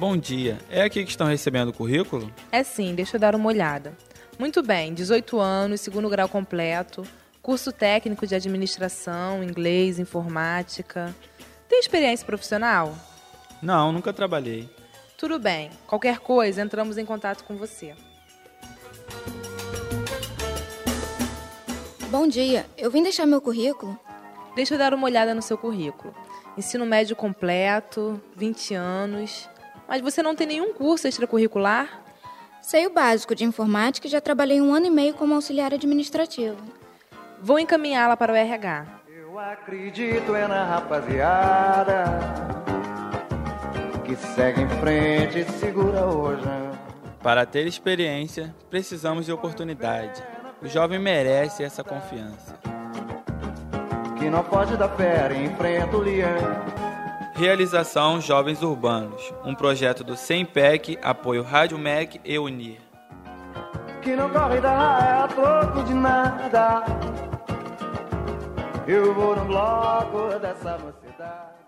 bom dia. É aqui que estão recebendo o currículo? É sim, deixa eu dar uma olhada. Muito bem, 18 anos, segundo grau completo, curso técnico de administração, inglês, informática. Tem experiência profissional? Não, nunca trabalhei. Tudo bem, qualquer coisa, entramos em contato com você. Bom dia, eu vim deixar meu currículo. Deixa eu dar uma olhada no seu currículo. Ensino médio completo, 20 anos. Mas você não tem nenhum curso extracurricular? Sei o básico de informática e já trabalhei 1 ano e meio como auxiliar administrativo. Vou encaminhá-la para o RH. Eu acredito na rapaziada que segue em frente e segura hoje. Para ter experiência, precisamos de oportunidade. O jovem merece essa confiança. Que não pode dar fera e enfrenta o leão. Realização Jovens Urbanos, um projeto do SEMPEC, apoio Rádio MEC e Unir. Que não corre da raia a troco de nada. Eu vou no bloco dessa mocidade.